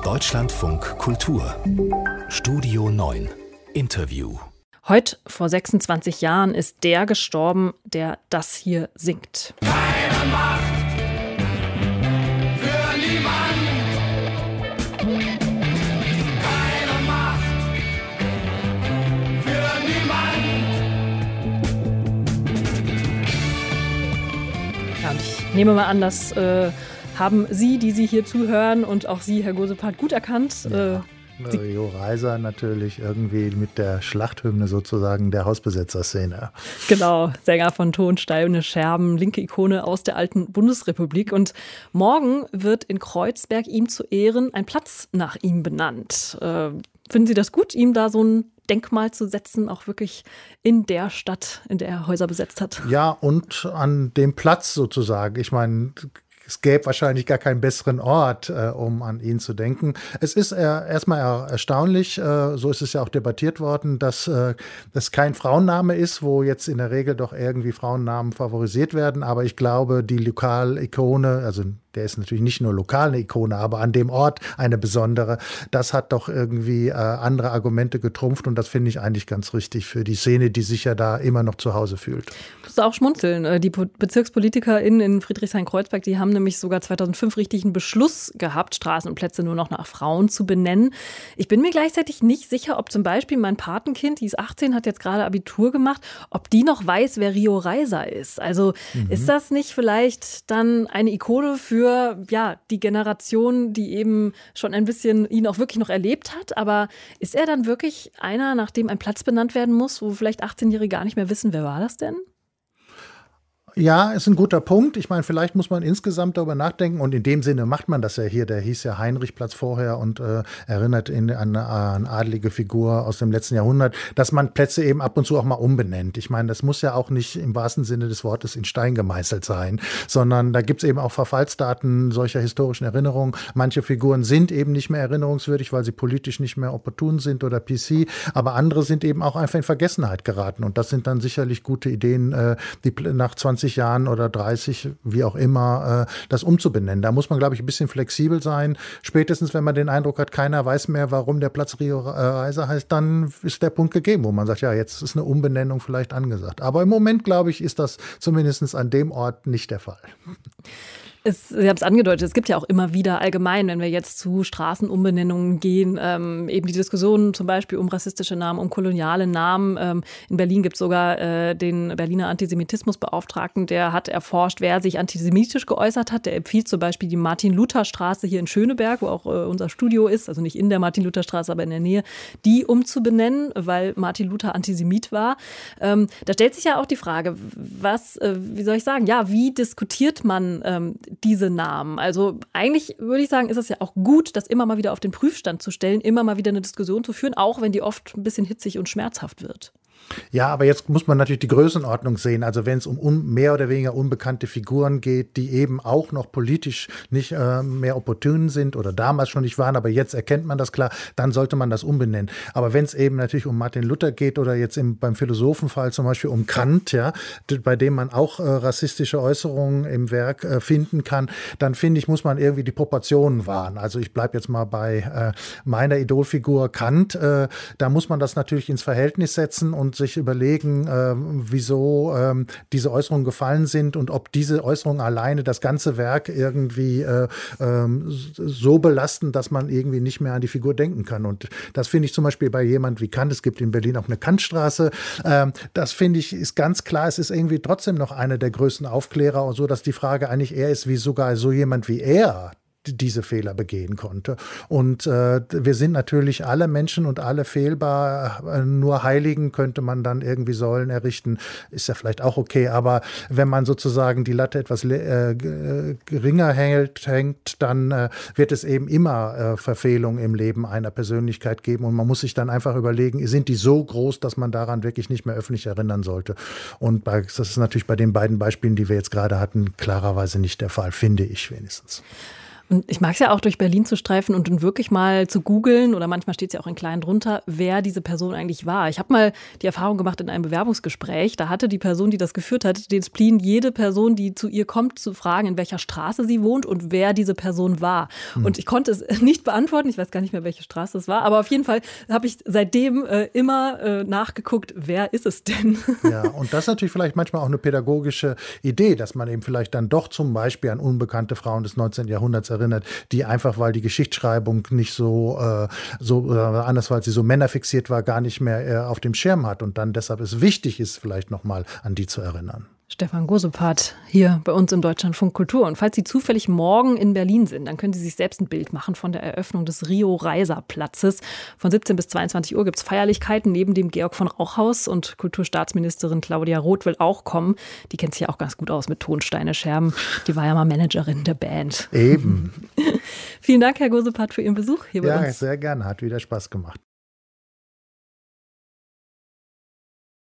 Deutschlandfunk Kultur Studio 9 Interview. Heute vor 26 Jahren ist der gestorben, der das hier singt. Keine Macht für niemand. Keine Macht für niemand. Ja, und ich nehme mal an, dass haben Sie, die Sie hier zuhören, und auch Sie, Herr Gosepart, gut erkannt. Rio Reiser natürlich irgendwie mit der Schlachthymne sozusagen der Hausbesetzerszene. Genau, Sänger von Tonsteine Scherben, linke Ikone aus der alten Bundesrepublik. Und morgen wird in Kreuzberg ihm zu Ehren ein Platz nach ihm benannt. Finden Sie das gut, ihm da so ein Denkmal zu setzen, auch wirklich in der Stadt, in der er Häuser besetzt hat? Ja, und an dem Platz sozusagen. Ich meine, es gäbe wahrscheinlich gar keinen besseren Ort, um an ihn zu denken. Es ist erstmal erstaunlich, so ist es ja auch debattiert worden, dass das kein Frauenname ist, wo jetzt in der Regel doch irgendwie Frauennamen favorisiert werden. Aber ich glaube, die Lokalikone, also der ist natürlich nicht nur lokal eine Ikone, aber an dem Ort eine besondere. Das hat doch irgendwie andere Argumente getrumpft und das finde ich eigentlich ganz richtig für die Szene, die sich ja da immer noch zu Hause fühlt. Du musst auch schmunzeln. Die BezirkspolitikerInnen in Friedrichshain-Kreuzberg, die haben nämlich sogar 2005 richtig einen Beschluss gehabt, Straßen und Plätze nur noch nach Frauen zu benennen. Ich bin mir gleichzeitig nicht sicher, ob zum Beispiel mein Patenkind, die ist 18, hat jetzt gerade Abitur gemacht, ob die noch weiß, wer Rio Reiser ist. Also ist das nicht vielleicht dann eine Ikone für die Generation, die eben schon ein bisschen ihn auch wirklich noch erlebt hat? Aber ist er dann wirklich einer, nach dem ein Platz benannt werden muss, wo vielleicht 18-Jährige gar nicht mehr wissen, wer war das denn? Ja, ist ein guter Punkt. Ich meine, vielleicht muss man insgesamt darüber nachdenken und in dem Sinne macht man das ja hier. Der hieß ja Heinrichplatz vorher und erinnert an eine adlige Figur aus dem letzten Jahrhundert, dass man Plätze eben ab und zu auch mal umbenennt. Ich meine, das muss ja auch nicht im wahrsten Sinne des Wortes in Stein gemeißelt sein, sondern da gibt es eben auch Verfallsdaten solcher historischen Erinnerungen. Manche Figuren sind eben nicht mehr erinnerungswürdig, weil sie politisch nicht mehr opportun sind oder PC, aber andere sind eben auch einfach in Vergessenheit geraten und das sind dann sicherlich gute Ideen, die nach 20 Jahren oder 30, wie auch immer, das umzubenennen. Da muss man, glaube ich, ein bisschen flexibel sein. Spätestens, wenn man den Eindruck hat, keiner weiß mehr, warum der Platz Rio Reiser heißt, dann ist der Punkt gegeben, wo man sagt, ja, jetzt ist eine Umbenennung vielleicht angesagt. Aber im Moment, glaube ich, ist das zumindest an dem Ort nicht der Fall. Sie haben es angedeutet, es gibt ja auch immer wieder allgemein, wenn wir jetzt zu Straßenumbenennungen gehen, eben die Diskussionen zum Beispiel um rassistische Namen, um koloniale Namen. In Berlin gibt es sogar den Berliner Antisemitismusbeauftragten, der hat erforscht, wer sich antisemitisch geäußert hat. Der empfiehlt zum Beispiel die Martin-Luther-Straße hier in Schöneberg, wo auch unser Studio ist, also nicht in der Martin-Luther-Straße, aber in der Nähe, die umzubenennen, weil Martin Luther Antisemit war. Da stellt sich ja auch die Frage, wie diskutiert man diese Namen? Also eigentlich würde ich sagen, ist es ja auch gut, das immer mal wieder auf den Prüfstand zu stellen, immer mal wieder eine Diskussion zu führen, auch wenn die oft ein bisschen hitzig und schmerzhaft wird. Ja, aber jetzt muss man natürlich die Größenordnung sehen. Also wenn es um mehr oder weniger unbekannte Figuren geht, die eben auch noch politisch nicht mehr opportun sind oder damals schon nicht waren, aber jetzt erkennt man das klar, dann sollte man das umbenennen. Aber wenn es eben natürlich um Martin Luther geht oder jetzt beim Philosophenfall zum Beispiel um Kant, ja, bei dem man auch rassistische Äußerungen im Werk finden kann, dann finde ich, muss man irgendwie die Proportionen wahren. Also ich bleibe jetzt mal bei meiner Idolfigur Kant. Da muss man das natürlich ins Verhältnis setzen und sich überlegen, wieso diese Äußerungen gefallen sind und ob diese Äußerungen alleine das ganze Werk irgendwie so belasten, dass man irgendwie nicht mehr an die Figur denken kann. Und das finde ich zum Beispiel bei jemand wie Kant, es gibt in Berlin auch eine Kantstraße, das finde ich ist ganz klar, es ist irgendwie trotzdem noch einer der größten Aufklärer, so dass die Frage eigentlich eher ist, wie sogar so jemand wie er diese Fehler begehen konnte. Und wir sind natürlich alle Menschen und alle fehlbar. Nur Heiligen könnte man dann irgendwie Säulen errichten. Ist ja vielleicht auch okay. Aber wenn man sozusagen die Latte etwas geringer hängt, dann wird es eben immer Verfehlungen im Leben einer Persönlichkeit geben. Und man muss sich dann einfach überlegen, sind die so groß, dass man daran wirklich nicht mehr öffentlich erinnern sollte. Und das ist natürlich bei den beiden Beispielen, die wir jetzt gerade hatten, klarerweise nicht der Fall, finde ich wenigstens. Und ich mag es ja auch, durch Berlin zu streifen und dann wirklich mal zu googeln, oder manchmal steht es ja auch in klein drunter, wer diese Person eigentlich war. Ich habe mal die Erfahrung gemacht in einem Bewerbungsgespräch, da hatte die Person, die das geführt hat, den Spleen, jede Person, die zu ihr kommt, zu fragen, in welcher Straße sie wohnt und wer diese Person war. Und ich konnte es nicht beantworten, ich weiß gar nicht mehr, welche Straße es war, aber auf jeden Fall habe ich seitdem immer nachgeguckt, wer ist es denn? Ja, und das ist natürlich vielleicht manchmal auch eine pädagogische Idee, dass man eben vielleicht dann doch zum Beispiel an unbekannte Frauen des 19. Jahrhunderts erinnert, die einfach, weil die Geschichtsschreibung nicht so anders, weil sie so männerfixiert war, gar nicht mehr auf dem Schirm hat und dann deshalb es wichtig ist, vielleicht nochmal an die zu erinnern. Stefan Gosepart hier bei uns im Deutschlandfunk Kultur. Und falls Sie zufällig morgen in Berlin sind, dann können Sie sich selbst ein Bild machen von der Eröffnung des Rio-Reiser-Platzes. Von 17 bis 22 Uhr gibt es Feierlichkeiten neben dem Georg von Rauchhaus, und Kulturstaatsministerin Claudia Roth will auch kommen. Die kennt sich ja auch ganz gut aus mit Tonsteine-Scherben. Die war ja mal Managerin der Band. Eben. Vielen Dank, Herr Gosepart, für Ihren Besuch hier bei uns. Ja, sehr gerne. Hat wieder Spaß gemacht.